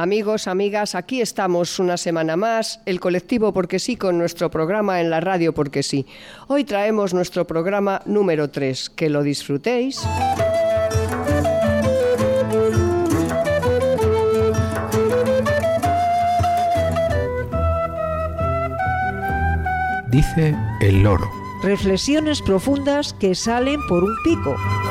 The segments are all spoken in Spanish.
Amigos, amigas, aquí estamos una semana más, el colectivo Porque Sí, con nuestro programa en la radio Porque Sí. Hoy traemos nuestro programa número 3. Que lo disfrutéis. Dice el loro. Reflexiones profundas que salen por un pico.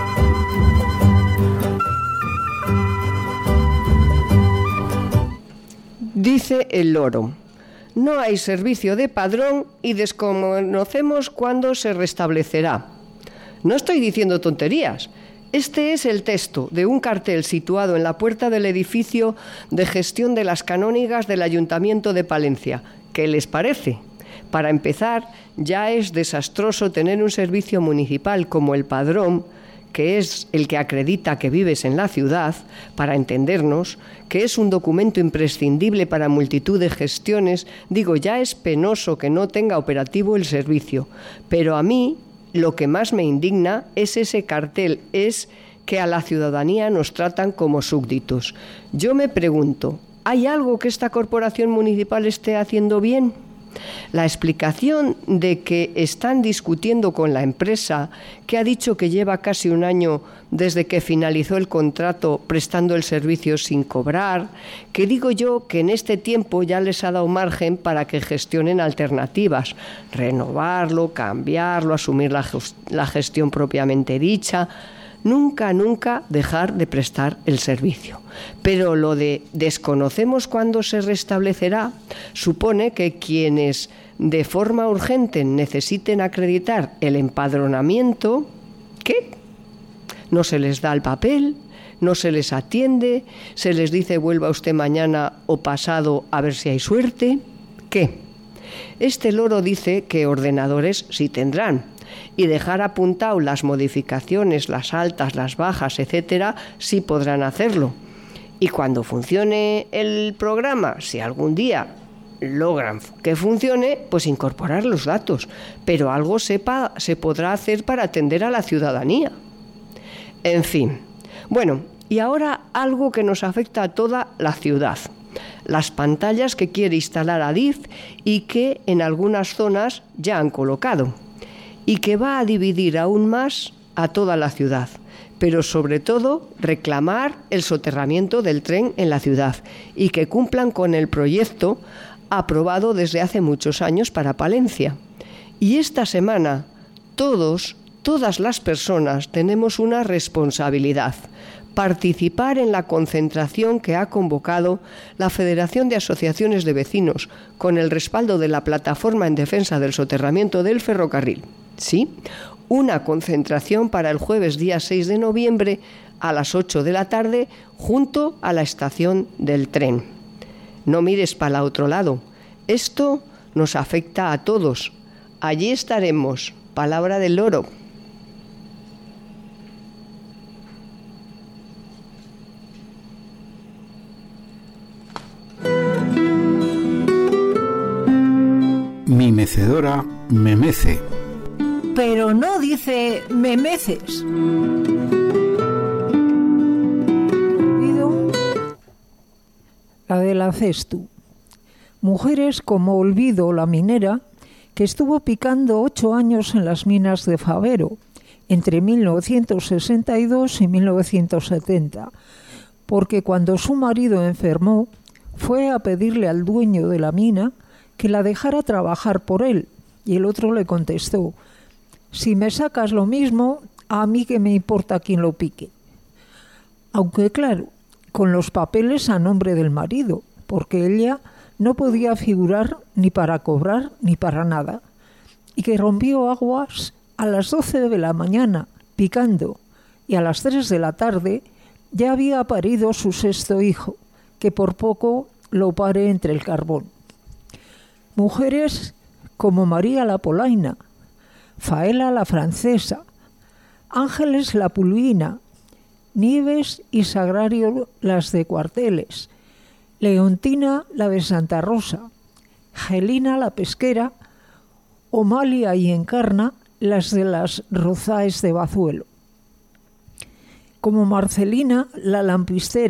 Dice el loro. No hay servicio de padrón y desconocemos cuándo se restablecerá. No estoy diciendo tonterías. Este es el texto de un cartel situado en la puerta del edificio de gestión de las canónigas del Ayuntamiento de Palencia. ¿Qué les parece? Para empezar, ya es desastroso tener un servicio municipal como el padrón, que es el que acredita que vives en la ciudad, para entendernos, que es un documento imprescindible para multitud de gestiones. Digo, ya es penoso que no tenga operativo el servicio, pero a mí lo que más me indigna es ese cartel, es que a la ciudadanía nos tratan como súbditos. Yo me pregunto, ¿hay algo que esta corporación municipal esté haciendo bien? La explicación de que están discutiendo con la empresa, que ha dicho que lleva casi un año desde que finalizó el contrato prestando el servicio sin cobrar, que digo yo que en este tiempo ya les ha dado margen para que gestionen alternativas, renovarlo, cambiarlo, asumir la gestión propiamente dicha. Nunca dejar de prestar el servicio. Pero lo de desconocemos cuándo se restablecerá supone que quienes de forma urgente necesiten acreditar el empadronamiento, ¿qué? No se les da el papel, no se les atiende, se les dice vuelva usted mañana o pasado a ver si hay suerte. ¿Qué? Este loro dice que ordenadores sí tendrán, y dejar apuntado las modificaciones, las altas, las bajas, etcétera, sí podrán hacerlo. Y cuando funcione el programa, si algún día logran que funcione, pues incorporar los datos. Pero algo se podrá hacer para atender a la ciudadanía. En fin. Bueno, y ahora algo que nos afecta a toda la ciudad. Las pantallas que quiere instalar Adif y que en algunas zonas ya han colocado, y que va a dividir aún más a toda la ciudad, pero sobre todo reclamar el soterramiento del tren en la ciudad y que cumplan con el proyecto aprobado desde hace muchos años para Palencia. Y esta semana todas las personas tenemos una responsabilidad: participar en la concentración que ha convocado la Federación de Asociaciones de Vecinos con el respaldo de la Plataforma en Defensa del Soterramiento del Ferrocarril. Sí, una concentración para el jueves día 6 de noviembre a las 8 de la tarde junto a la estación del tren. No mires para el otro lado. Esto nos afecta a todos. Allí estaremos. Palabra del loro. Mi mecedora me mece. Pero no dice me meces. La de la Cestu. Mujeres como Olvido, la minera, que estuvo picando 8 años en las minas de Favero, entre 1962 y 1970, porque cuando su marido enfermó, fue a pedirle al dueño de la mina que la dejara trabajar por él, y el otro le contestó: si me sacas lo mismo, a mí que me importa quién lo pique. Aunque claro, con los papeles a nombre del marido, porque ella no podía figurar ni para cobrar ni para nada, y que rompió aguas a las 12 de la mañana picando, y a las 3 de la tarde ya había parido su 6º hijo, que por poco lo pare entre el carbón. Mujeres como María la Polaina, Faela la Francesa, Ángeles la Pulvina, Nieves y Sagrario las de Cuarteles, Leontina la de Santa Rosa, Gelina la Pesquera, Omalia y Encarna las de las Rozáes de Bazuelo. Como Marcelina la Lampistera,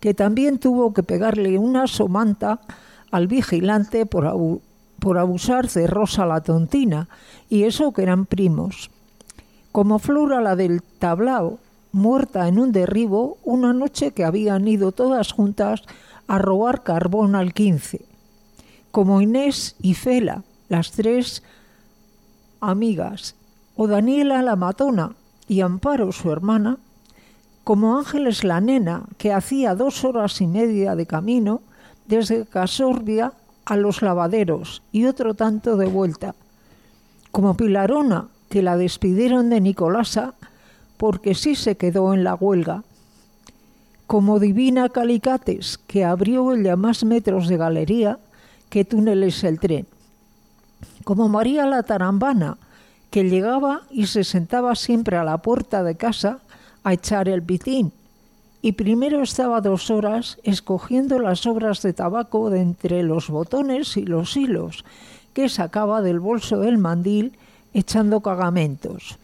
que también tuvo que pegarle una somanta al vigilante por abusar de Rosa la tontina, y eso que eran primos. Como Flora la del tablao, muerta en un derribo una noche que habían ido todas juntas a robar carbón al 15. Como Inés y Fela, las 3 amigas, o Daniela la matona y Amparo su hermana, como Ángeles la nena, que hacía 2 horas y media de camino desde Casorbia a los lavaderos y otro tanto de vuelta, como Pilarona, que la despidieron de Nicolasa porque sí se quedó en la huelga, como Divina Calicates, que abrió ya más metros de galería que túneles el tren, como María la Tarambana, que llegaba y se sentaba siempre a la puerta de casa a echar el pitín, y primero estaba 2 horas escogiendo las sobras de tabaco de entre los botones y los hilos que sacaba del bolso del mandil echando cagamentos.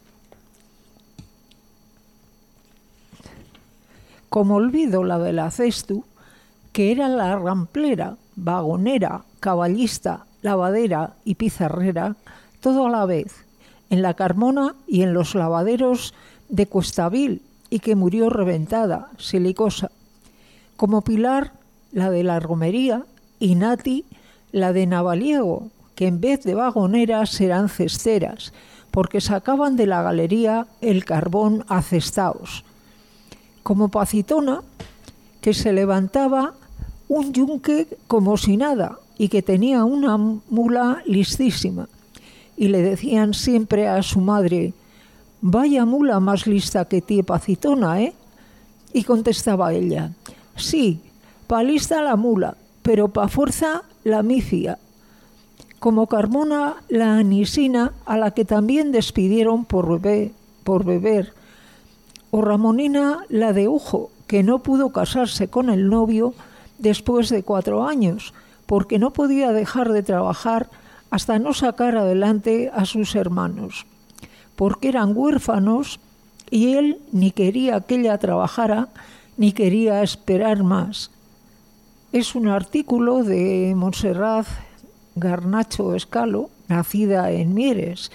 Como Olvido la de la Cestu, que era la ramplera, vagonera, caballista, lavadera y pizarrera, todo a la vez, en la Carmona y en los lavaderos de Cuestavil, y que murió reventada, silicosa. Como Pilar, la de la romería, y Nati, la de Navaliego, que en vez de vagoneras eran cesteras, porque sacaban de la galería el carbón a cestaos. Como Pacitona, que se levantaba un yunque como si nada y que tenía una mula listísima, y le decían siempre a su madre: «Vaya mula más lista que ti, Pacitona, ¿eh?». Y contestaba ella: «Sí, pa lista la mula, pero pa fuerza la mifia». Como Carmona la anisina, a la que también despidieron por beber, o Ramonina la de Ujo, que no pudo casarse con el novio después de 4 años, porque no podía dejar de trabajar hasta no sacar adelante a sus hermanos, porque eran huérfanos y él ni quería que ella trabajara ni quería esperar más. Es un artículo de Montserrat Garnacho Escalo, nacida en Mieres,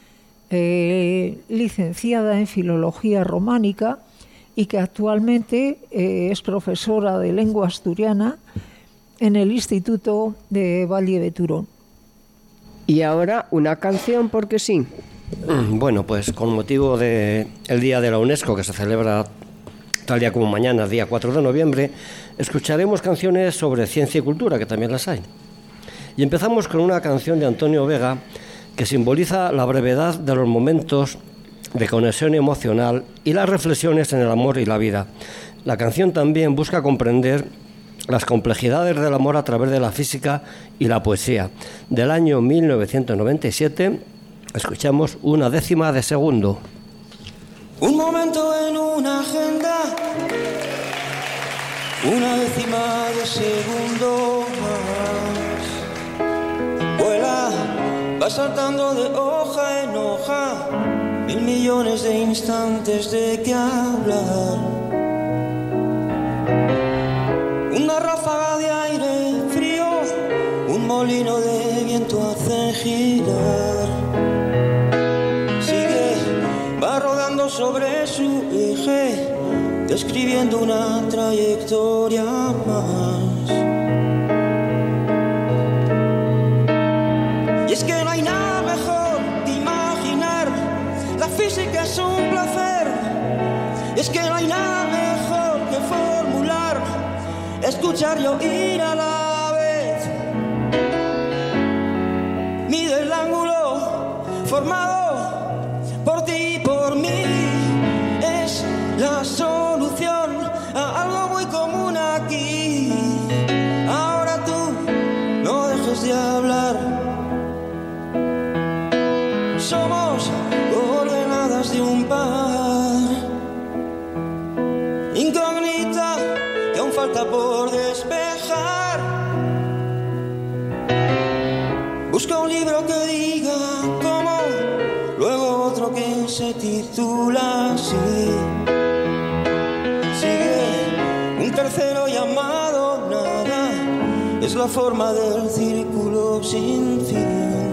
licenciada en Filología Románica y que actualmente es profesora de lengua asturiana en el Instituto de Valle de Turón. Y ahora una canción, porque sí. Bueno, pues con motivo del Día de la UNESCO, que se celebra tal día como mañana, día 4 de noviembre, escucharemos canciones sobre ciencia y cultura, que también las hay. Y empezamos con una canción de Antonio Vega que simboliza la brevedad de los momentos de conexión emocional y las reflexiones en el amor y la vida. La canción también busca comprender las complejidades del amor a través de la física y la poesía. Del año 1997 escuchamos Una décima de segundo. Un momento en una agenda, una décima de segundo más. Vuela, va saltando de hoja en hoja, 1000 millones de instantes de que hablar. Una ráfaga de aire frío, un molino de viento hace girar. Sigue, va rodando sobre su eje, describiendo una trayectoria más. Y es que no hay nada mejor que imaginar, la física es un placer. Y es que no hay nada mejor que formular, escuchar y oír a la vez. Mide el ángulo formado por ti y por mí, es la solución a algo muy común aquí. Ahora tú no dejes de hablar. Somos coordenadas de un par, incógnita que aún falta por despejar. Busca un libro que diga cómo, luego otro que se titula así. Sigue un tercer es la forma del círculo sin fin.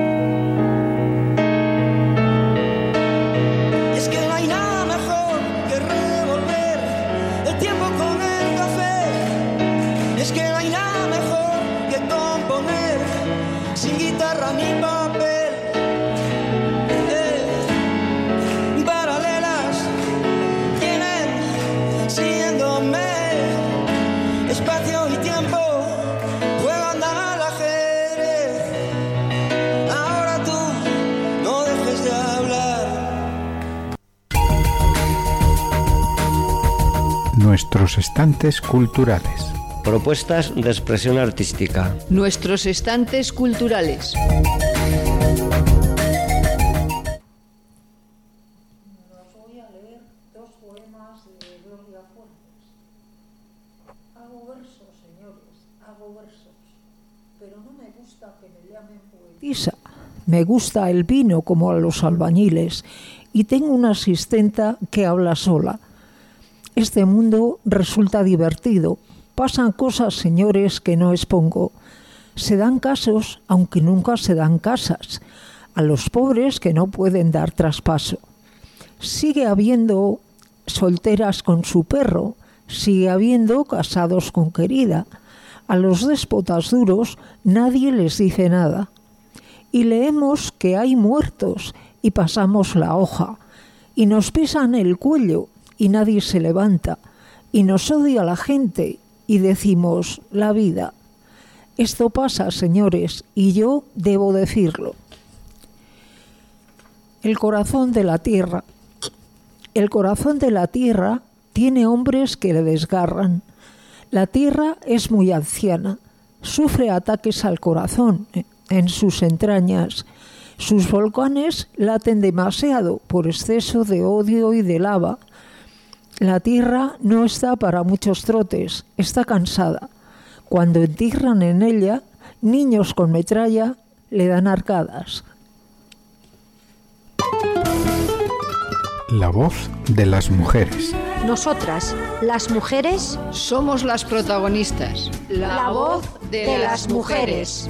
Y es que no hay nada mejor que revolver el tiempo con el café. Y es que no hay nada mejor que componer sin guitarra ni papel. Paralelas vienen siguiéndome. Espacio y tiempo juegan al ajedrez. Ahora tú no dejes de hablar. Nuestros estantes culturales. Propuestas de expresión artística. Nuestros estantes culturales. Me gusta el vino como a los albañiles y tengo una asistenta que habla sola. Este mundo resulta divertido. Pasan cosas, señores, que no expongo. Se dan casos, aunque nunca se dan casas, a los pobres que no pueden dar traspaso. Sigue habiendo solteras con su perro, sigue habiendo casados con querida. A los déspotas duros nadie les dice nada. Y leemos que hay muertos y pasamos la hoja. Y nos pisan el cuello y nadie se levanta. Y nos odia la gente y decimos la vida. Esto pasa, señores, y yo debo decirlo. El corazón de la tierra. El corazón de la tierra tiene hombres que le desgarran. La tierra es muy anciana. Sufre ataques al corazón en sus entrañas. Sus volcanes laten demasiado por exceso de odio y de lava. La tierra no está para muchos trotes, está cansada. Cuando entierran en ella, niños con metralla le dan arcadas. La voz de las mujeres. Nosotras, las mujeres, Somos las protagonistas. la voz de las mujeres.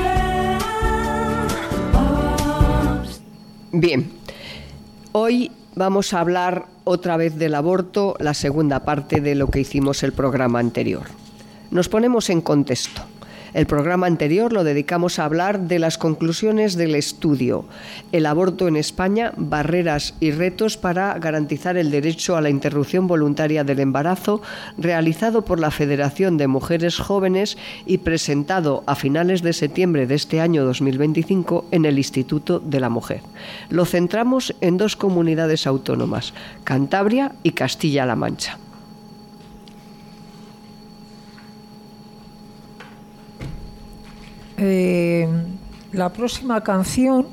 Bien, hoy vamos a hablar otra vez del aborto, la segunda parte de lo que hicimos el programa anterior. Nos ponemos en contexto. El programa anterior lo dedicamos a hablar de las conclusiones del estudio El aborto en España, barreras y retos para garantizar el derecho a la interrupción voluntaria del embarazo, realizado por la Federación de Mujeres Jóvenes y presentado a finales de septiembre de este año 2025 en el Instituto de la Mujer. Lo centramos en dos comunidades autónomas, Cantabria y Castilla-La Mancha. La próxima canción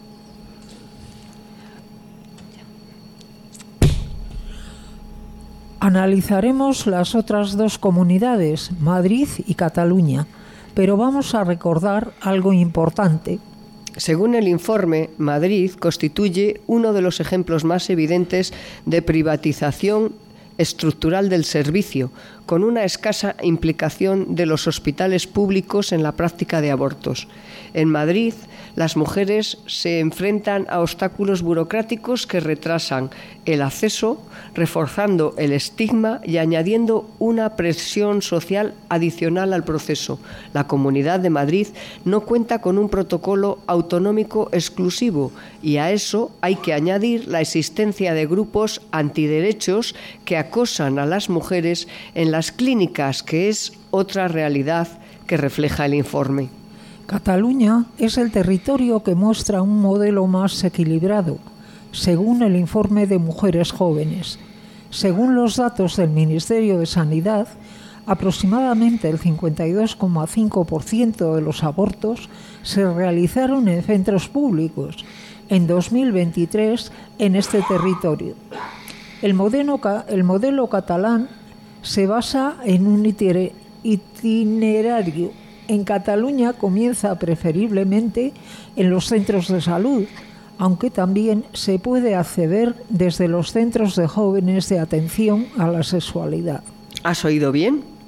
analizaremos las otras dos comunidades, Madrid y Cataluña, pero vamos a recordar algo importante. Según el informe, Madrid constituye uno de los ejemplos más evidentes de privatización estructural del servicio, con una escasa implicación de los hospitales públicos en la práctica de abortos. En Madrid, las mujeres se enfrentan a obstáculos burocráticos que retrasan el acceso, reforzando el estigma y añadiendo una presión social adicional al proceso. La Comunidad de Madrid no cuenta con un protocolo autonómico exclusivo y a eso hay que añadir la existencia de grupos antiderechos que acosan a las mujeres en las clínicas, que es otra realidad que refleja el informe. Cataluña es el territorio que muestra un modelo más equilibrado, según el informe de Mujeres Jóvenes. Según los datos del Ministerio de Sanidad, aproximadamente el 52,5% de los abortos se realizaron en centros públicos en 2023 en este territorio. El modelo catalán se basa en un itinerario. En Cataluña comienza preferiblemente en los centros de salud, aunque también se puede acceder desde los centros de jóvenes de atención a la sexualidad. ¿Has oído bien?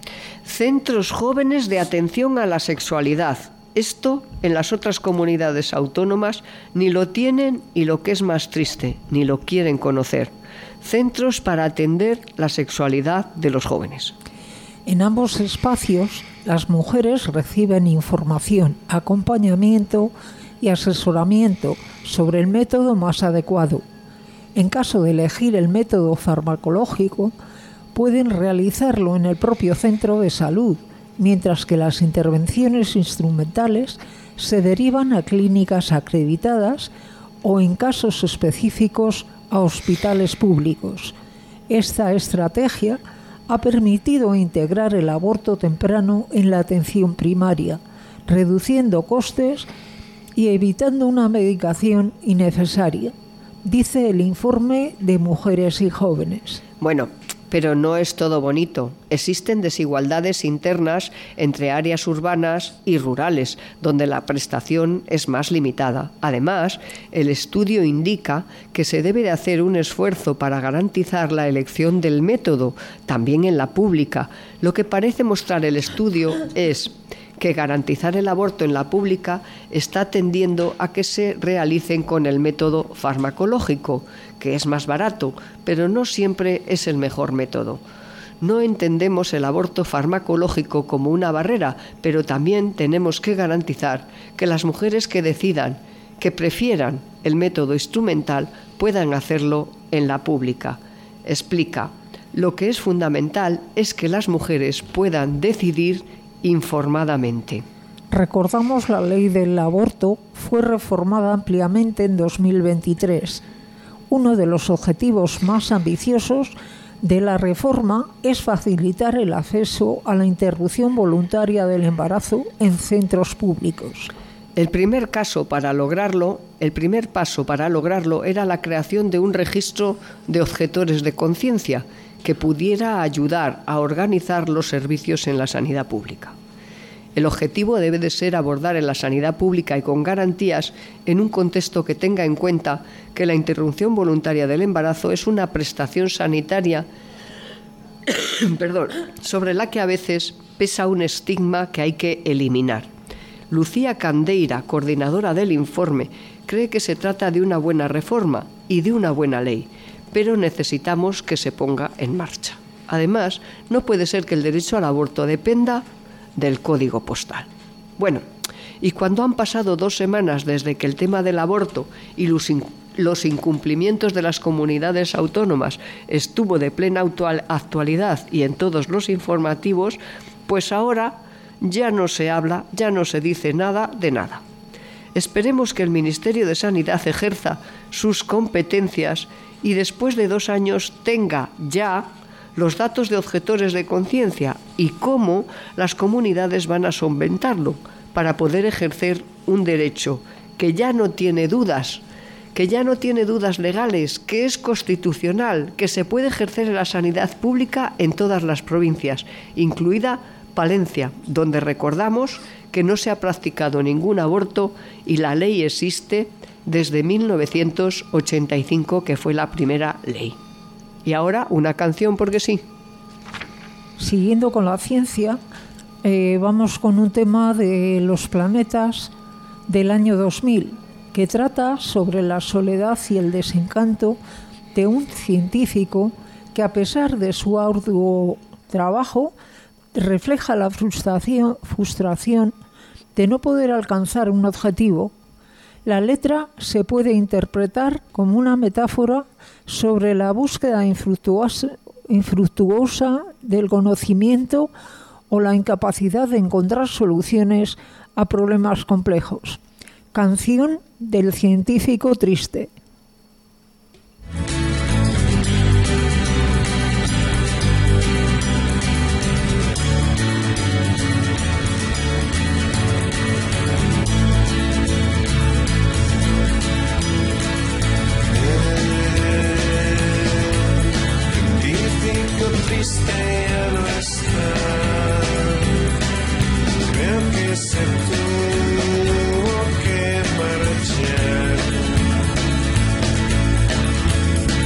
Centros jóvenes de atención a la sexualidad. Esto en las otras comunidades autónomas ni lo tienen y, lo que es más triste, ni lo quieren conocer. Centros para atender la sexualidad de los jóvenes. En ambos espacios, las mujeres reciben información, acompañamiento y asesoramiento sobre el método más adecuado. En caso de elegir el método farmacológico, pueden realizarlo en el propio centro de salud, mientras que las intervenciones instrumentales se derivan a clínicas acreditadas o, en casos específicos, a hospitales públicos. Esta estrategia ha permitido integrar el aborto temprano en la atención primaria, reduciendo costes y evitando una medicación innecesaria, dice el informe de Mujeres y Jóvenes. Bueno, pero no es todo bonito. Existen desigualdades internas entre áreas urbanas y rurales, donde la prestación es más limitada. Además, el estudio indica que se debe de hacer un esfuerzo para garantizar la elección del método, también en la pública. Lo que parece mostrar el estudio es que garantizar el aborto en la pública está tendiendo a que se realicen con el método farmacológico, que es más barato, pero no siempre es el mejor método. No entendemos el aborto farmacológico como una barrera, pero también tenemos que garantizar que las mujeres que decidan, que prefieran el método instrumental, puedan hacerlo en la pública. Explica, lo que es fundamental es que las mujeres puedan decidir informadamente. Recordamos, la ley del aborto fue reformada ampliamente en 2023. Uno de los objetivos más ambiciosos de la reforma es facilitar el acceso a la interrupción voluntaria del embarazo en centros públicos. El primer paso para lograrlo era la creación de un registro de objetores de conciencia que pudiera ayudar a organizar los servicios en la sanidad pública. El objetivo debe de ser abordar en la sanidad pública y con garantías en un contexto que tenga en cuenta que la interrupción voluntaria del embarazo es una prestación sanitaria sobre la que a veces pesa un estigma que hay que eliminar. Lucía Candeira, coordinadora del informe, cree que se trata de una buena reforma y de una buena ley, pero necesitamos que se ponga en marcha. Además, no puede ser que el derecho al aborto dependa del código postal. Bueno, y cuando han pasado 2 semanas desde que el tema del aborto y los incumplimientos de las comunidades autónomas estuvo de plena actualidad y en todos los informativos, pues ahora ya no se habla, ya no se dice nada de nada. Esperemos que el Ministerio de Sanidad ejerza sus competencias y después de 2 años tenga ya los datos de objetores de conciencia y cómo las comunidades van a solventarlo para poder ejercer un derecho que ya no tiene dudas, legales, que es constitucional, que se puede ejercer en la sanidad pública en todas las provincias, incluida Palencia, donde recordamos que no se ha practicado ningún aborto y la ley existe desde 1985, que fue la primera ley. Y ahora una canción porque sí. Siguiendo con la ciencia, vamos con un tema de los planetas del año 2000, que trata sobre la soledad y el desencanto de un científico que, a pesar de su arduo trabajo, refleja la frustración de no poder alcanzar un objetivo. La letra se puede interpretar como una metáfora sobre la búsqueda infructuosa del conocimiento o la incapacidad de encontrar soluciones a problemas complejos. Canción del científico triste. Triste ya no está, creo que se tuvo que marchar.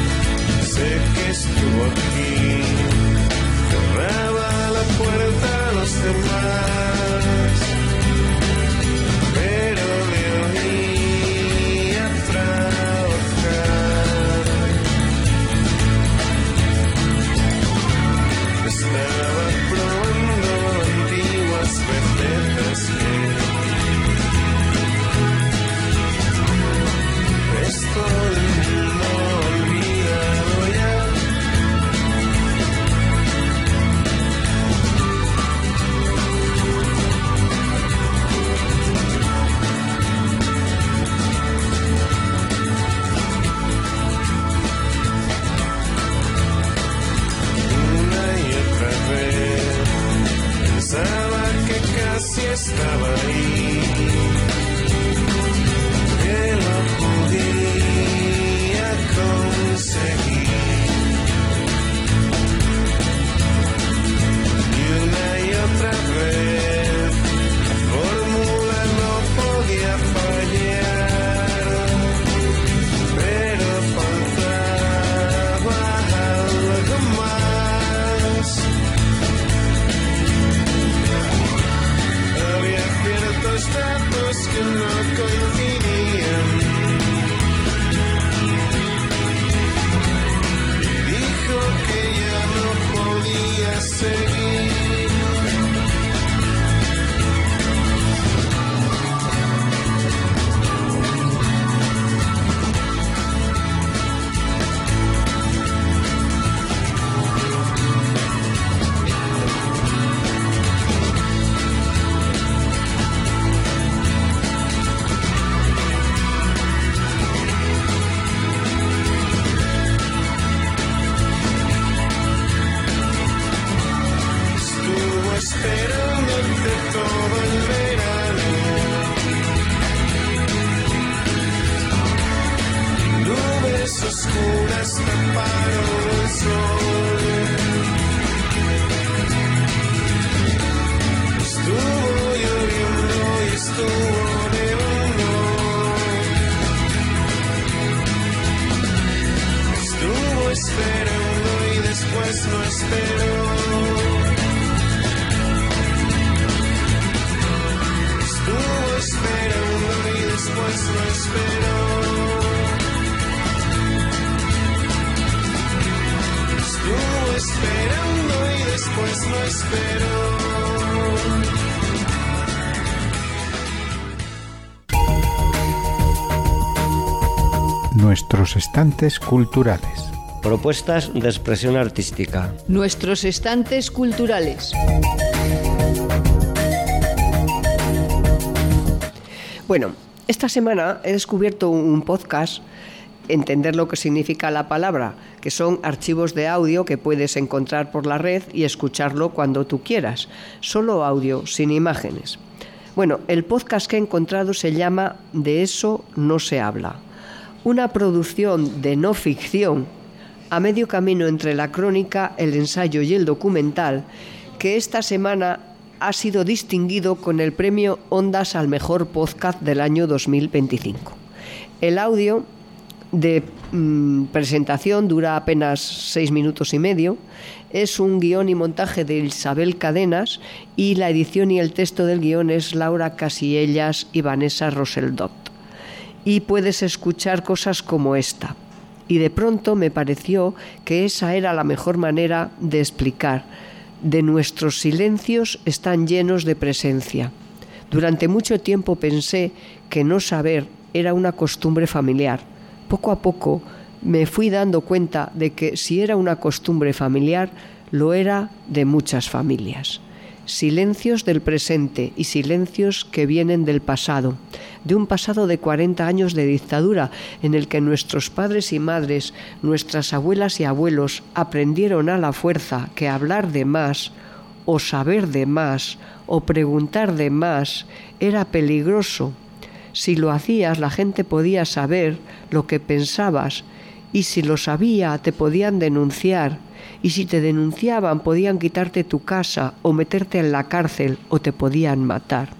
Sé que estuvo aquí, cerraba la puerta. escapado del sol. Estuvo lloviendo y estuvo nevando. Estuvo esperando y después no esperó. Estuvo esperando y después no esperó. Estuvo esperando y después no esperó. Nuestros estantes culturales. Propuestas de expresión artística. Nuestros estantes culturales. Bueno, esta semana he descubierto un podcast, entender lo que significa la palabra, que son archivos de audio que puedes encontrar por la red y escucharlo cuando tú quieras. Solo audio, sin imágenes. Bueno, el podcast que he encontrado se llama De eso no se habla. Una producción de no ficción a medio camino entre la crónica, el ensayo y el documental, que esta semana ha sido distinguido con el premio Ondas al mejor podcast del año 2025. El audio de presentación dura apenas 6 minutos y medio. Es un guión y montaje de Isabel Cadenas y la edición y el texto del guión es Laura Casiellas y Vanessa Roseldot. Y puedes escuchar cosas como esta. Y de pronto me pareció que esa era la mejor manera de explicar. De nuestros silencios están llenos de presencia. Durante mucho tiempo pensé que no saber era una costumbre familiar. Poco a poco me fui dando cuenta de que si era una costumbre familiar, lo era de muchas familias. Silencios del presente y silencios que vienen del pasado, de un pasado de 40 años de dictadura en el que nuestros padres y madres, nuestras abuelas y abuelos aprendieron a la fuerza que hablar de más, o saber de más, o preguntar de más, era peligroso. Si lo hacías, la gente podía saber lo que pensabas, y si lo sabía, te podían denunciar. Y si te denunciaban, podían quitarte tu casa o meterte en la cárcel o te podían matar.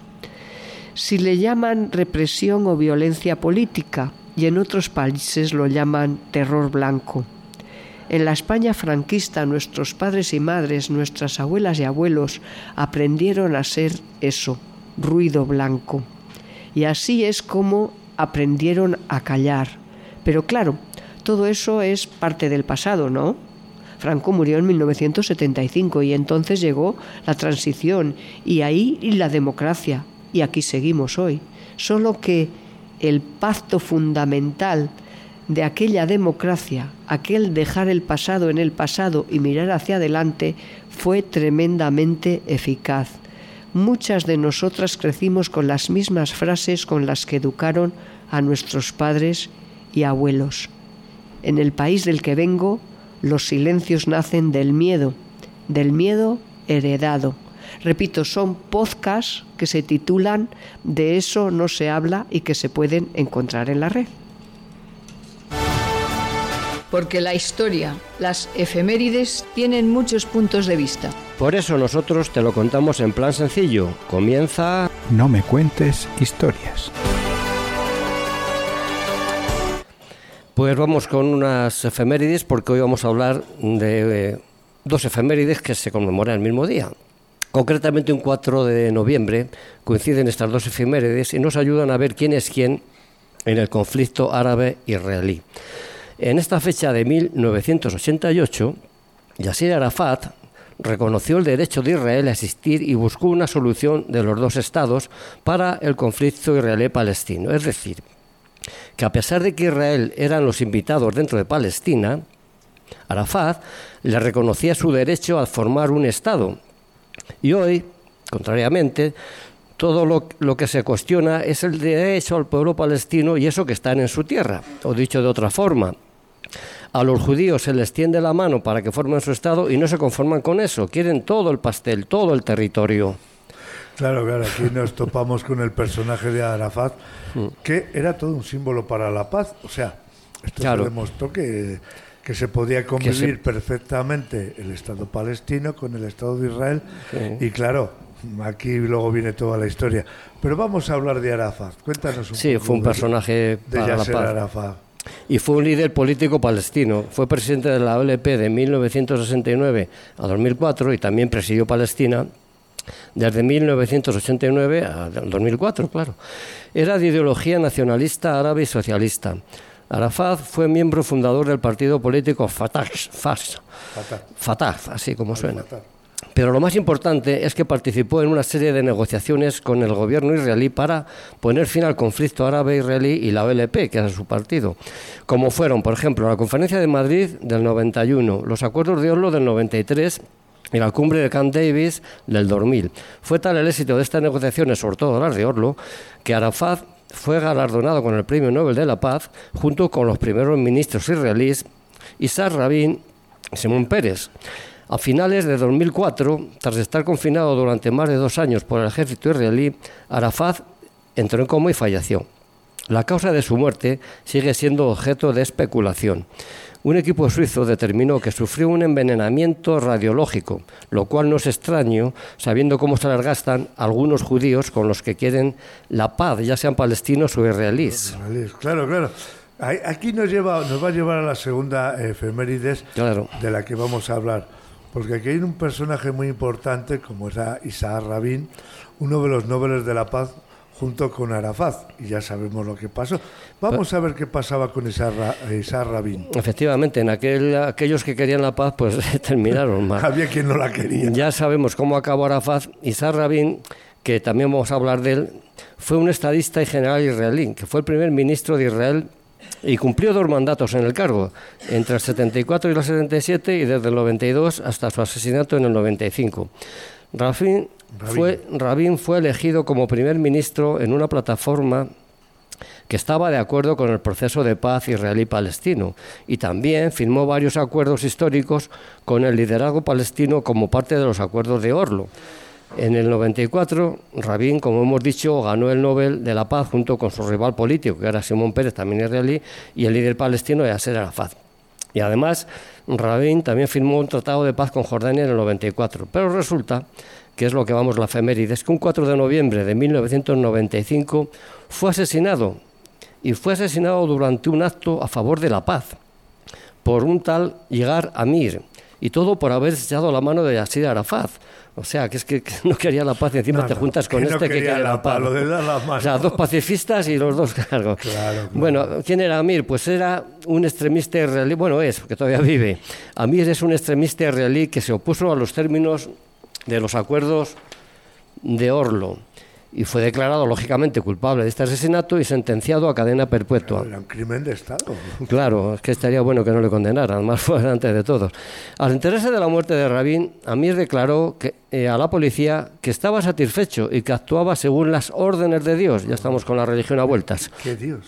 Si le llaman represión o violencia política, y en otros países lo llaman terror blanco. En la España franquista, nuestros padres y madres, nuestras abuelas y abuelos aprendieron a ser eso, ruido blanco. Y así es como aprendieron a callar. Pero claro, todo eso es parte del pasado, ¿no? Franco murió en 1975 y entonces llegó la transición y ahí la democracia. Y aquí seguimos hoy. Solo que el pacto fundamental de aquella democracia, aquel dejar el pasado en el pasado y mirar hacia adelante, fue tremendamente eficaz. Muchas de nosotras crecimos con las mismas frases con las que educaron a nuestros padres y abuelos. En el país del que vengo, los silencios nacen del miedo heredado. Repito, son podcasts que se titulan De eso no se habla y que se pueden encontrar en la red. Porque la historia, las efemérides, tienen muchos puntos de vista. Por eso nosotros te lo contamos en plan sencillo. Comienza... No me cuentes historias. Pues vamos con unas efemérides porque hoy vamos a hablar de dos efemérides que se conmemoran el mismo día. Concretamente un 4 de noviembre coinciden estas dos efemérides y nos ayudan a ver quién es quién en el conflicto árabe-israelí. En esta fecha de 1988, Yasser Arafat reconoció el derecho de Israel a existir y buscó una solución de los dos estados para el conflicto israelí-palestino. Es decir, que a pesar de que Israel eran los invitados dentro de Palestina, Arafat le reconocía su derecho a formar un estado. Y hoy, contrariamente, todo lo que se cuestiona es el derecho al pueblo palestino y eso que están en su tierra. O dicho de otra forma, a los judíos se les tiende la mano para que formen su estado y no se conforman con eso. Quieren todo el pastel, todo el territorio. Claro, aquí nos topamos con el personaje de Arafat, que era todo un símbolo para la paz. O sea, esto se demostró que que se podía convivir perfectamente el Estado palestino con el Estado de Israel. Sí. Y claro, aquí luego viene toda la historia. Pero vamos a hablar de Arafat. Cuéntanos un poco. Sí, fue un personaje de para Yasser la paz. Arafat. Y fue un líder político palestino. Fue presidente de la OLP de 1969 a 2004 y también presidió Palestina desde 1989 al 2004, claro. Era de ideología nacionalista árabe y socialista. Arafat fue miembro fundador del partido político Fatah, así como suena. Pero lo más importante es que participó en una serie de negociaciones con el gobierno israelí para poner fin al conflicto árabe-israelí y la OLP, que era su partido, como fueron, por ejemplo, la Conferencia de Madrid del 91, los Acuerdos de Oslo del 93 y la Cumbre de Camp Davis del 2000. Fue tal el éxito de estas negociaciones, sobre todo las de Oslo, que Arafat fue galardonado con el Premio Nobel de la Paz junto con los primeros ministros israelíes Isaac Rabin y Simón Peres. A finales de 2004, tras estar confinado durante más de 2 años por el ejército israelí, Arafat entró en coma y falleció. La causa de su muerte sigue siendo objeto de especulación. Un equipo suizo determinó que sufrió un envenenamiento radiológico, lo cual no es extraño, sabiendo cómo se las gastan algunos judíos con los que quieren la paz, ya sean palestinos o israelíes. Claro, claro. Aquí nos va a llevar a la segunda efemérides, claro, de la que vamos a hablar. Porque aquí hay un personaje muy importante, como es Isaac Rabin, uno de los Nobeles de la Paz, junto con Arafat, y ya sabemos lo que pasó. Vamos a ver qué pasaba con Isaac Rabin. Efectivamente, en aquellos que querían la paz, pues terminaron mal. Había quien no la quería. Ya sabemos cómo acabó Arafat. Isaac Rabin, que también vamos a hablar de él, fue un estadista y general israelí, que fue el primer ministro de Israel y cumplió 2 mandatos en el cargo, entre el 74 y el 77, y desde el 92 hasta su asesinato en el 95. Rabin fue elegido como primer ministro en una plataforma que estaba de acuerdo con el proceso de paz israelí-palestino y también firmó varios acuerdos históricos con el liderazgo palestino como parte de los acuerdos de Oslo. En el 94, Rabin, como hemos dicho, ganó el Nobel de la Paz junto con su rival político, que era Simón Peres, también israelí, y el líder palestino Yasser Arafat. Y además, Rabin también firmó un tratado de paz con Jordania en el 94. Pero resulta, que es lo que vamos la efemérides, que un 4 de noviembre de 1995 fue asesinado, y fue asesinado durante un acto a favor de la paz, por un tal Yigal Amir, y todo por haber echado la mano de Yasser Arafat. O sea, que es que no quería la paz y encima te juntas con que quería la paz. Lo de dar la mano. O sea, 2 pacifistas y los 2 cargos. Claro. Bueno, ¿quién era Amir? Pues era un extremista israelí, bueno, porque todavía vive. Amir es un extremista israelí que se opuso a los términos de los acuerdos de Oslo y fue declarado, lógicamente, culpable de este asesinato y sentenciado a cadena perpetua. Claro, era un crimen de Estado. Claro, es que estaría bueno que no le condenaran, además fue delante de todos. Al enterarse de la muerte de Rabin, Amir declaró a la policía que estaba satisfecho y que actuaba según las órdenes de Dios. Ya estamos con la religión a vueltas. ¡Qué Dios!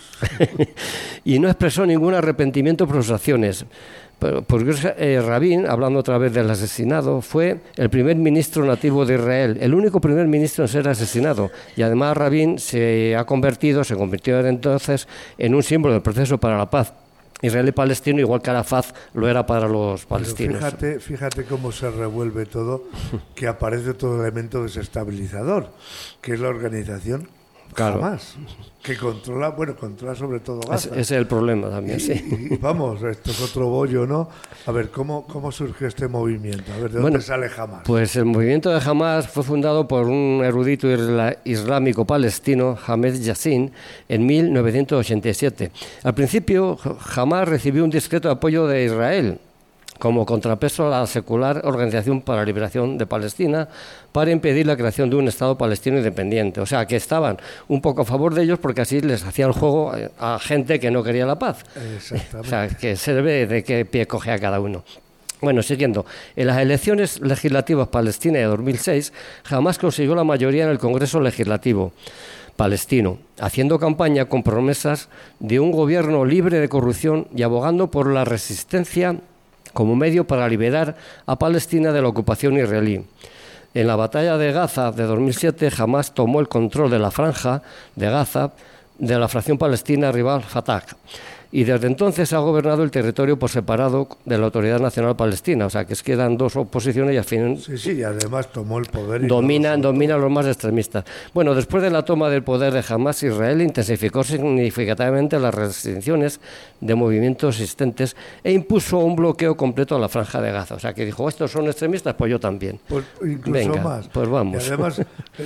Y no expresó ningún arrepentimiento por sus acciones. Porque Rabin, hablando otra vez del asesinado, fue el primer ministro nativo de Israel, el único primer ministro en ser asesinado. Y además Rabin se convirtió entonces en un símbolo del proceso para la paz israelí-palestino, igual que Arafat lo era para los palestinos. Pero fíjate cómo se revuelve todo, que aparece otro elemento desestabilizador, que es la organización Hamas, que controla sobre todo Gaza. Ese es el problema también, sí. Y vamos, esto es otro bollo, ¿no? A ver, ¿cómo surge este movimiento? A ver, ¿de dónde sale Hamas? Pues el movimiento de Hamas fue fundado por un erudito islámico palestino, Ahmed Yassin, en 1987. Al principio, Hamas recibió un discreto apoyo de Israel, como contrapeso a la secular Organización para la Liberación de Palestina, para impedir la creación de un Estado palestino independiente. O sea, que estaban un poco a favor de ellos porque así les hacía el juego a gente que no quería la paz. Exactamente. O sea, que se ve de qué pie coge a cada uno. Bueno, siguiendo, en las elecciones legislativas palestinas de 2006, Hamas consiguió la mayoría en el Congreso Legislativo palestino, haciendo campaña con promesas de un gobierno libre de corrupción y abogando por la resistencia como medio para liberar a Palestina de la ocupación israelí. En la batalla de Gaza de 2007, Hamas tomó el control de la franja de Gaza de la fracción palestina rival Fatah. y desde entonces ha gobernado el territorio por separado de la Autoridad Nacional Palestina. O sea, que es que eran dos oposiciones y al fin... Sí, y además tomó el poder. Domina a los más extremistas. Bueno, después de la toma del poder de Hamás, Israel intensificó significativamente las restricciones de movimientos existentes e impuso un bloqueo completo a la Franja de Gaza. O sea, que dijo, estos son extremistas, pues yo también. Pues incluso venga, más. Pues vamos. Y además,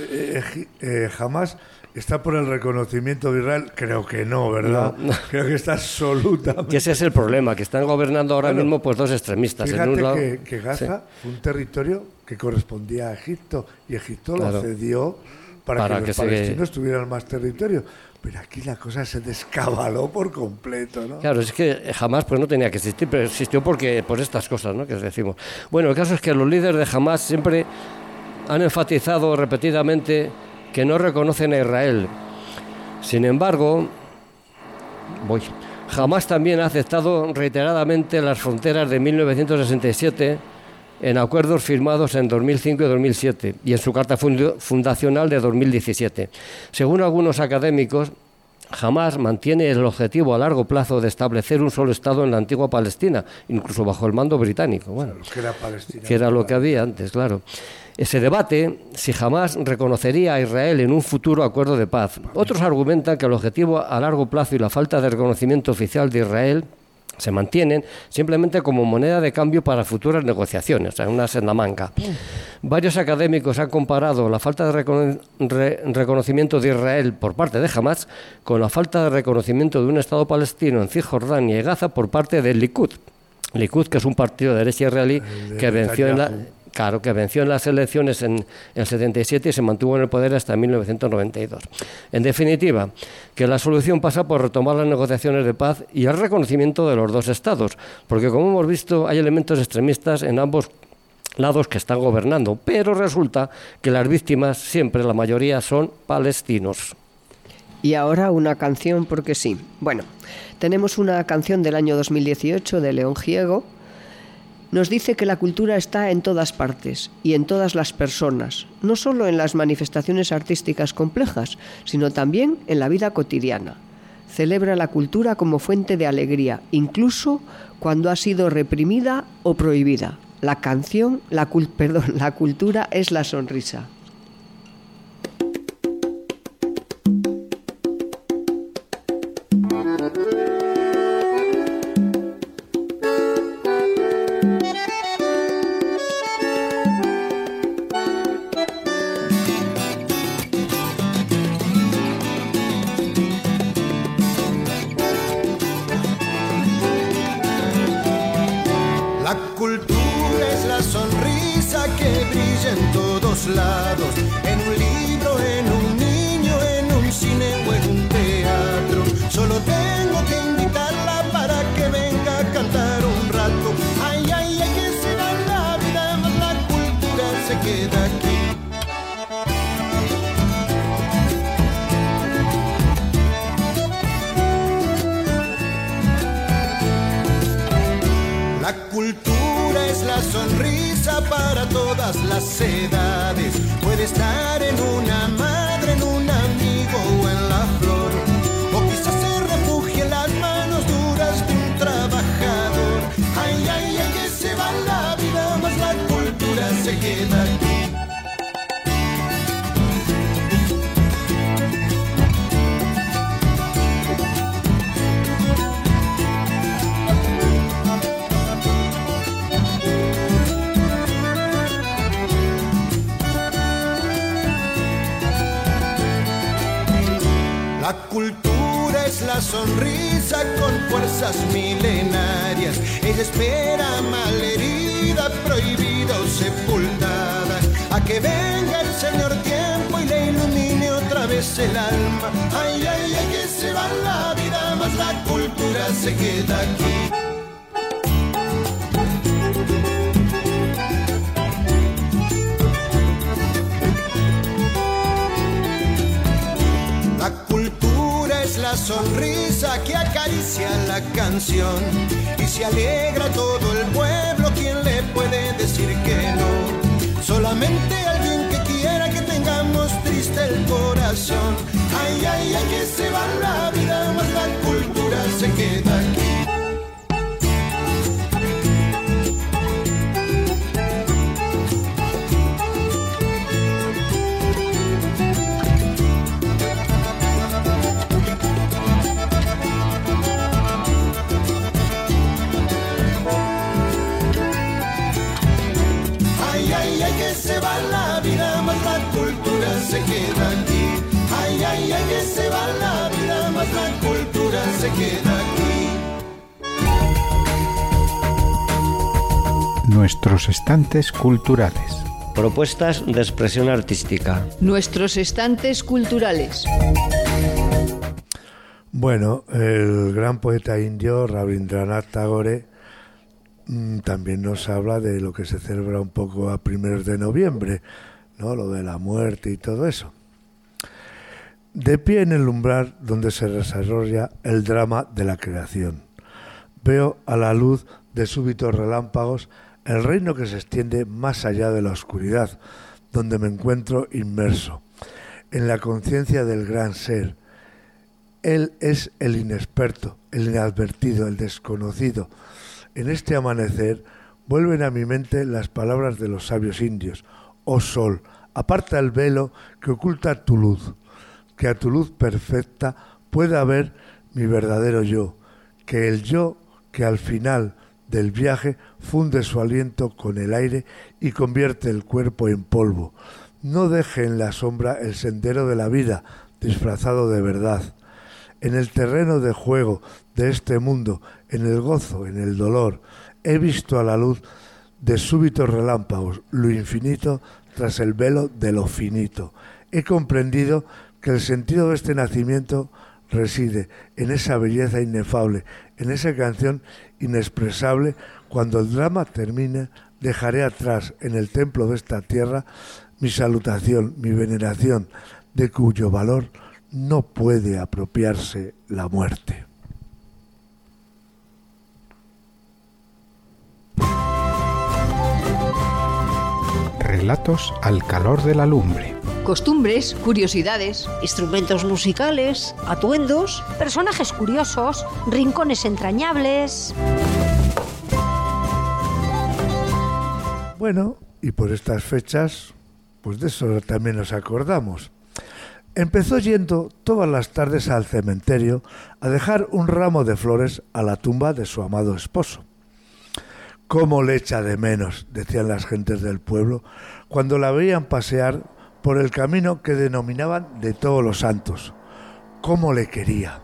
Hamás está por el reconocimiento de Israel. Creo que no, ¿verdad? No. Creo que está absolutamente... Que ese es el problema, que están gobernando ahora mismo pues dos extremistas. Fíjate en un lado, que Gaza fue un territorio que correspondía a Egipto y Egipto lo cedió para que los palestinos tuvieran más territorio. Pero aquí la cosa se descabaló por completo, ¿no? Claro, es que Hamás pues no tenía que existir, pero existió por estas cosas, ¿no?, que decimos. Bueno, el caso es que los líderes de Hamás siempre han enfatizado repetidamente que no reconocen a Israel. Sin embargo, Hamás también ha aceptado reiteradamente las fronteras de 1967 en acuerdos firmados en 2005 y 2007 y en su carta fundacional de 2017. Según algunos académicos, Hamás mantiene el objetivo a largo plazo de establecer un solo Estado en la antigua Palestina, incluso bajo el mando británico. Bueno, que era lo que había antes, claro. Se debate si Hamás reconocería a Israel en un futuro acuerdo de paz. Otros argumentan que el objetivo a largo plazo y la falta de reconocimiento oficial de Israel se mantienen simplemente como moneda de cambio para futuras negociaciones, o sea, una sendamanca. Varios académicos han comparado la falta de reconocimiento de Israel por parte de Hamás con la falta de reconocimiento de un Estado palestino en Cisjordania y Gaza por parte del Likud. Likud, que es un partido de derecha israelí que venció en las elecciones en el 77 y se mantuvo en el poder hasta 1992. En definitiva, que la solución pasa por retomar las negociaciones de paz y el reconocimiento de los dos estados, porque como hemos visto hay elementos extremistas en ambos lados que están gobernando, pero resulta que las víctimas siempre, la mayoría, son palestinos. Y ahora una canción porque sí. Bueno, tenemos una canción del año 2018 de León Gieco. Nos dice que la cultura está en todas partes y en todas las personas, no solo en las manifestaciones artísticas complejas, sino también en la vida cotidiana. Celebra la cultura como fuente de alegría, incluso cuando ha sido reprimida o prohibida. La cultura es la sonrisa. Lados, en un libro, en un niño, en un cine o en un teatro. Solo tengo que invitarla para que venga a cantar un rato. Ay, ay, ay, que se va la vida, más la cultura se queda aquí. La cultura es la sonrisa para todas las edades. Puede estar en una madre, en un amigo o en la flor. O quizás se refugie en las manos duras de un trabajador. Ay, ay, ay, que se va la vida, más la cultura se queda aquí. La cultura es la sonrisa con fuerzas milenarias. Ella espera malherida, prohibida o sepultada, a que venga el Señor tiempo y le ilumine otra vez el alma. Ay, ay, ay, que se va la vida, más la cultura se queda aquí. La sonrisa que acaricia la canción y se alegra todo el pueblo. ¿Quién le puede decir que no? Solamente alguien que quiera que tengamos triste el corazón. Ay, ay, ay, que se va la vida, más la cultura se queda. se queda aquí. Nuestros estantes culturales. Propuestas de expresión artística. Nuestros estantes culturales. Bueno, el gran poeta indio Rabindranath Tagore también nos habla de lo que se celebra un poco a primeros de noviembre, ¿no? Lo de la muerte y todo eso. De pie en el umbral donde se desarrolla el drama de la creación, veo a la luz de súbitos relámpagos el reino que se extiende más allá de la oscuridad, donde me encuentro inmerso, en la conciencia del gran ser. Él es el inexperto, el inadvertido, el desconocido. En este amanecer vuelven a mi mente las palabras de los sabios indios. Oh sol, aparta el velo que oculta tu luz, que a tu luz perfecta pueda ver mi verdadero yo, que el yo que al final del viaje funde su aliento con el aire y convierte el cuerpo en polvo. No deje en la sombra el sendero de la vida disfrazado de verdad. En el terreno de juego de este mundo, en el gozo, en el dolor, he visto a la luz de súbitos relámpagos lo infinito tras el velo de lo finito. He comprendido que el sentido de este nacimiento reside en esa belleza inefable, en esa canción inexpresable. Cuando el drama termine, dejaré atrás en el templo de esta tierra mi salutación, mi veneración, de cuyo valor no puede apropiarse la muerte. Relatos al calor de la lumbre. Costumbres, curiosidades, instrumentos musicales, atuendos, personajes curiosos, rincones entrañables. Bueno, y por estas fechas, pues de eso también nos acordamos. Empezó yendo todas las tardes al cementerio a dejar un ramo de flores a la tumba de su amado esposo. «¿Cómo le echa de menos?», decían las gentes del pueblo, cuando la veían pasear por el camino que denominaban de Todos los Santos. «¿Cómo le quería?».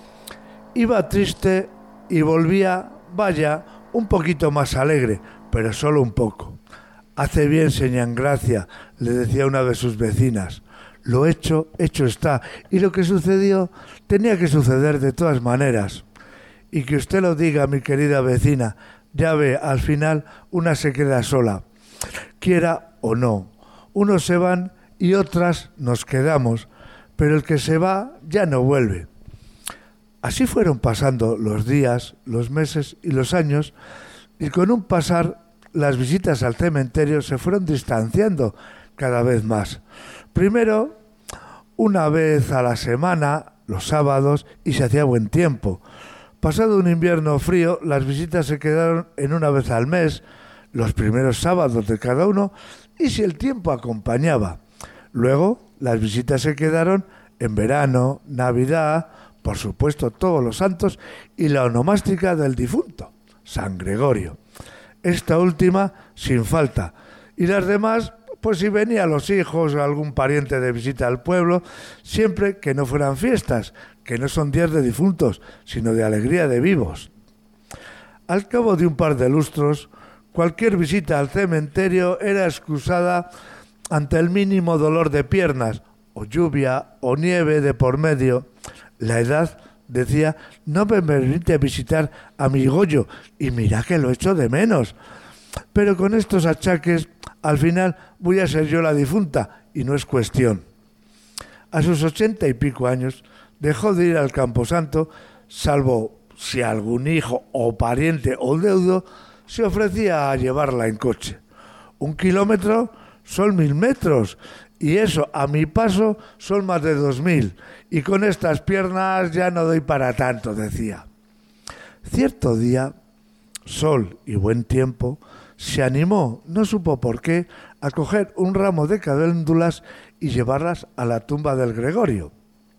Iba triste y volvía, vaya, un poquito más alegre, pero solo un poco. «Hace bien, señor Gracia», le decía una de sus vecinas. «Lo hecho, hecho está, y lo que sucedió tenía que suceder de todas maneras». «Y que usted lo diga, mi querida vecina, ya ve, al final una se queda sola, quiera o no. Unos se van y otras nos quedamos, pero el que se va ya no vuelve». Así fueron pasando los días, los meses y los años, y con un pasar las visitas al cementerio se fueron distanciando cada vez más. Primero, una vez a la semana, los sábados, y se hacía buen tiempo. Pasado un invierno frío, las visitas se quedaron en una vez al mes, los primeros sábados de cada uno, y si el tiempo acompañaba. Luego, las visitas se quedaron en verano, Navidad, por supuesto Todos los Santos, y la onomástica del difunto, San Gregorio. Esta última sin falta, y las demás, pues si venían los hijos o algún pariente de visita al pueblo, siempre que no fueran fiestas, que no son días de difuntos, sino de alegría de vivos. Al cabo de un par de lustros, cualquier visita al cementerio era excusada ante el mínimo dolor de piernas, o lluvia, o nieve de por medio. La edad, decía, no me permite visitar a mi Goyo, y mira que lo echo de menos. Pero con estos achaques, al final voy a ser yo la difunta, y no es cuestión. A sus 80 y pico años, dejó de ir al camposanto, salvo si algún hijo o pariente o deudo se ofrecía a llevarla en coche. 1 kilómetro son 1000 metros, y eso a mi paso son más de 2000, y con estas piernas ya no doy para tanto, decía. Cierto día, sol y buen tiempo, se animó, no supo por qué, a coger un ramo de caléndulas y llevarlas a la tumba del Gregorio.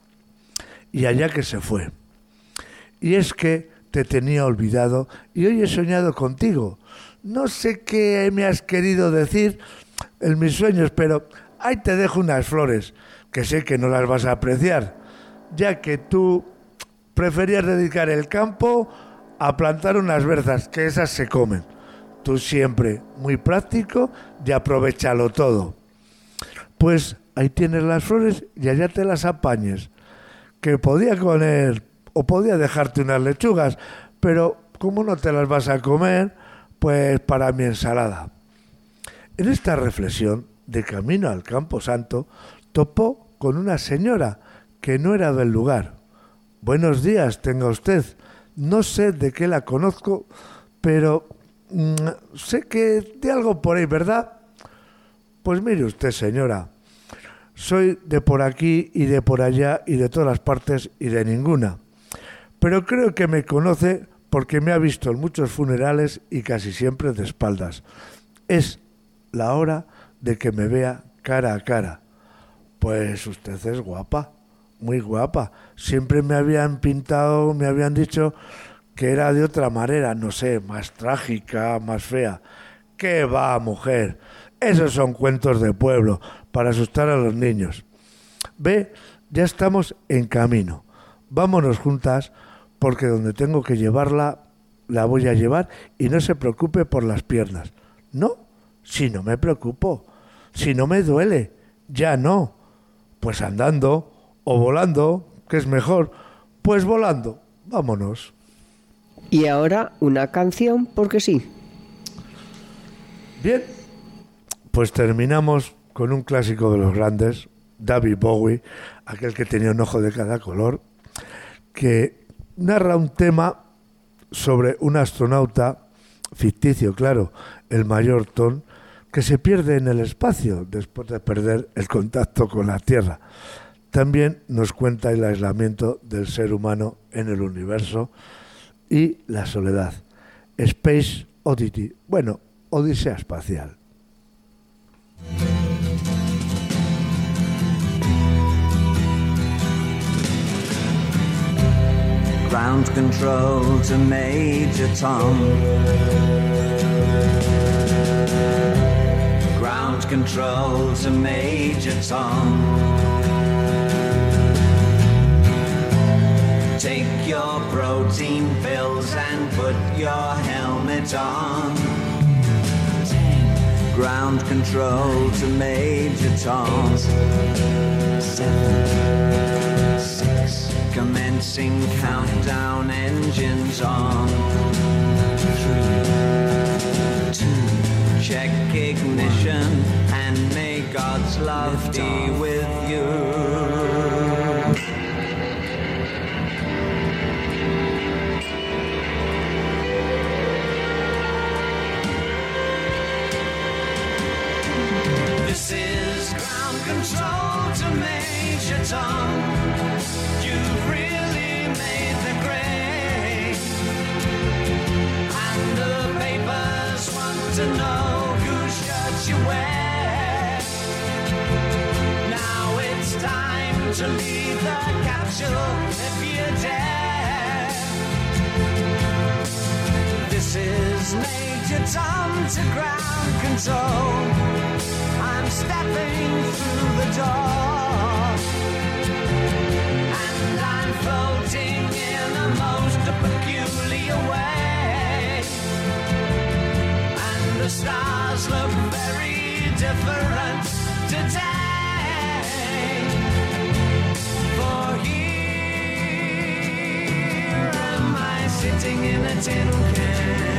Y allá que se fue. «Y es que te tenía olvidado y hoy he soñado contigo. No sé qué me has querido decir en mis sueños, pero ahí te dejo unas flores, que sé que no las vas a apreciar, ya que tú preferías dedicar el campo a plantar unas berzas, que esas se comen. Tú siempre muy práctico y aprovechalo todo. Pues ahí tienes las flores y allá te las apañes. Que podía poner o podía dejarte unas lechugas, pero como no te las vas a comer, pues para mi ensalada. En esta reflexión, de camino al Campo Santo, topó con una señora que no era del lugar. Buenos días, tenga usted. No sé de qué la conozco, pero sé que de algo por ahí, ¿verdad? Pues mire usted, señora, soy de por aquí y de por allá y de todas las partes y de ninguna. Pero creo que me conoce porque me ha visto en muchos funerales y casi siempre de espaldas. Es la hora de que me vea cara a cara. Pues usted es guapa, muy guapa. Siempre me habían pintado, me habían dicho que era de otra manera, no sé, más trágica, más fea. ¿Qué va, mujer? Esos son cuentos de pueblo para asustar a los niños. Ve, ya estamos en camino. Vámonos juntas, porque donde tengo que llevarla, la voy a llevar y no se preocupe por las piernas. No, si no me preocupo, si no me duele, ya no. Pues andando o volando, que es mejor, pues volando. Vámonos. Y ahora una canción, porque sí. Bien, pues terminamos con un clásico de los grandes, David Bowie, aquel que tenía un ojo de cada color, que narra un tema sobre un astronauta ficticio, claro, el mayor Tom, que se pierde en el espacio después de perder el contacto con la Tierra. También nos cuenta el aislamiento del ser humano en el universo y la soledad. Space Oddity, bueno, Odisea espacial. Ground control to Major Tom. Ground control to Major Tom. Take your protein pills and put your helmet on. Ground control to Major Tom. 8, 7, 6. Commencing countdown, engines on. 3, 2. Check ignition and may God's love be with you. This is ground control to Major Tom. You've really made the grade, and the papers want to know whose shirt you wear. Now it's time to leave the capsule if you dare. This is Major Tom to ground control. I'm stepping through the door, and I'm floating in a most peculiar way, and the stars look very different today. For here am I sitting in a tin can.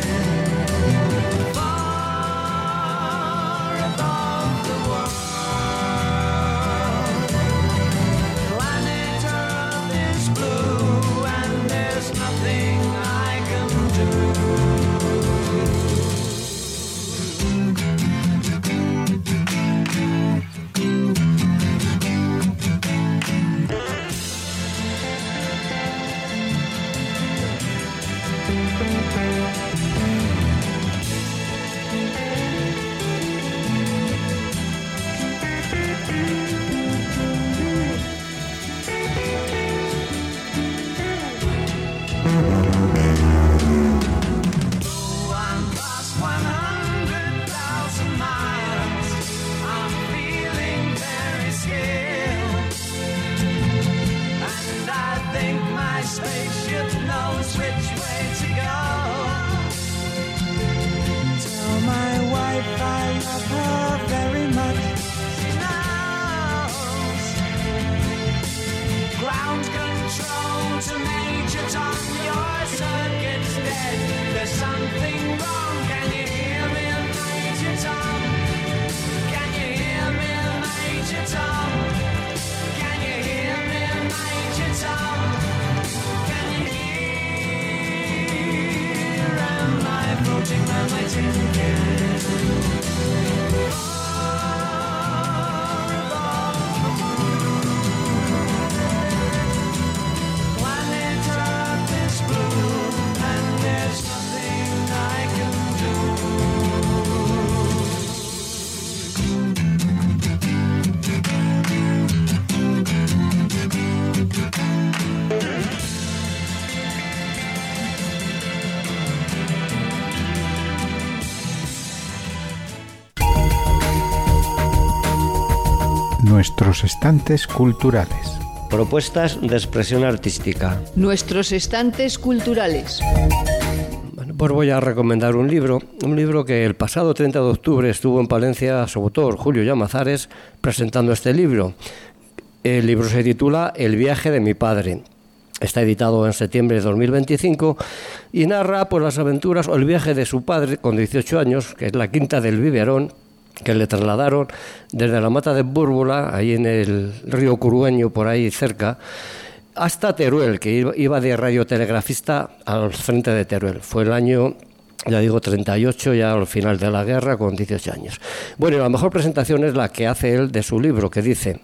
Nuestros estantes culturales. Propuestas de expresión artística. Nuestros estantes culturales. Bueno, pues voy a recomendar un libro que el pasado 30 de octubre estuvo en Palencia su autor, Julio Llamazares, presentando este libro. El libro se titula El viaje de mi padre. Está editado en septiembre de 2025 y narra pues, las aventuras o el viaje de su padre con 18 años, que es la quinta del Biberón, que le trasladaron desde la Mata de Búrbola, ahí en el río Curueño, por ahí cerca, hasta Teruel, que iba de radiotelegrafista al frente de Teruel. Fue el año, ya digo, 38, ya al final de la guerra, con 18 años. Bueno, la mejor presentación es la que hace él de su libro, que dice: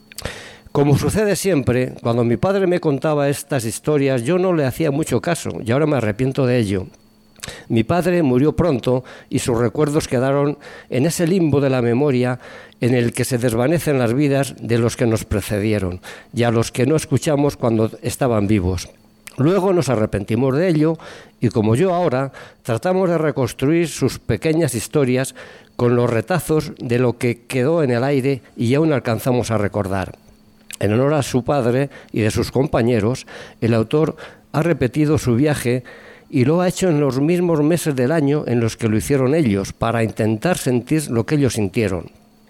como sucede siempre, cuando mi padre me contaba estas historias, yo no le hacía mucho caso, y ahora me arrepiento de ello. Mi padre murió pronto y sus recuerdos quedaron en ese limbo de la memoria en el que se desvanecen las vidas de los que nos precedieron y a los que no escuchamos cuando estaban vivos. Luego nos arrepentimos de ello y, como yo ahora, tratamos de reconstruir sus pequeñas historias con los retazos de lo que quedó en el aire y aún alcanzamos a recordar. En honor a su padre y de sus compañeros, el autor ha repetido su viaje y lo ha hecho en los mismos meses del año en los que lo hicieron ellos, para intentar sentir lo que ellos sintieron.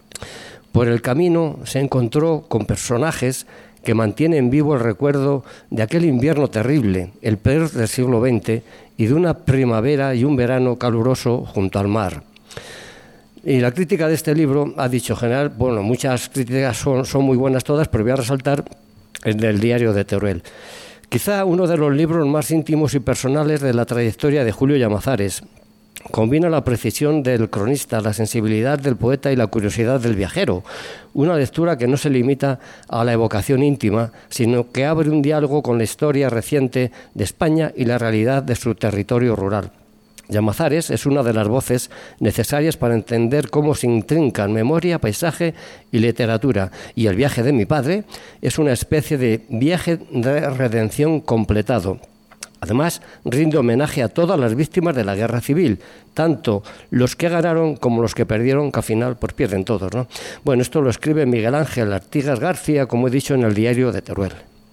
Por el camino se encontró con personajes que mantienen vivo el recuerdo de aquel invierno terrible, el peor del siglo XX, y de una primavera y un verano caluroso junto al mar. Y la crítica de este libro ha dicho, en general, bueno, muchas críticas son muy buenas todas, pero voy a resaltar el del diario de Teruel. Quizá uno de los libros más íntimos y personales de la trayectoria de Julio Llamazares. Combina la precisión del cronista, la sensibilidad del poeta y la curiosidad del viajero. Una lectura que no se limita a la evocación íntima, sino que abre un diálogo con la historia reciente de España y la realidad de su territorio rural. Llamazares es una de las voces necesarias para entender cómo se intrincan memoria, paisaje y literatura, y el viaje de mi padre es una especie de viaje de redención completado. Además, rinde homenaje a todas las víctimas de la guerra civil, tanto los que ganaron como los que perdieron, que al final pues pierden todos, ¿no? Bueno, esto lo escribe Miguel Ángel Artigas García, como he dicho, en el diario de Teruel.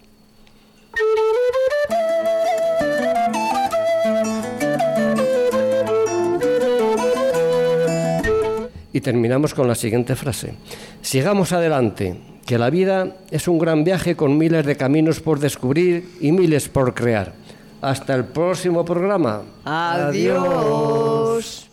Y terminamos con la siguiente frase: sigamos adelante, que la vida es un gran viaje con miles de caminos por descubrir y miles por crear. Hasta el próximo programa. Adiós.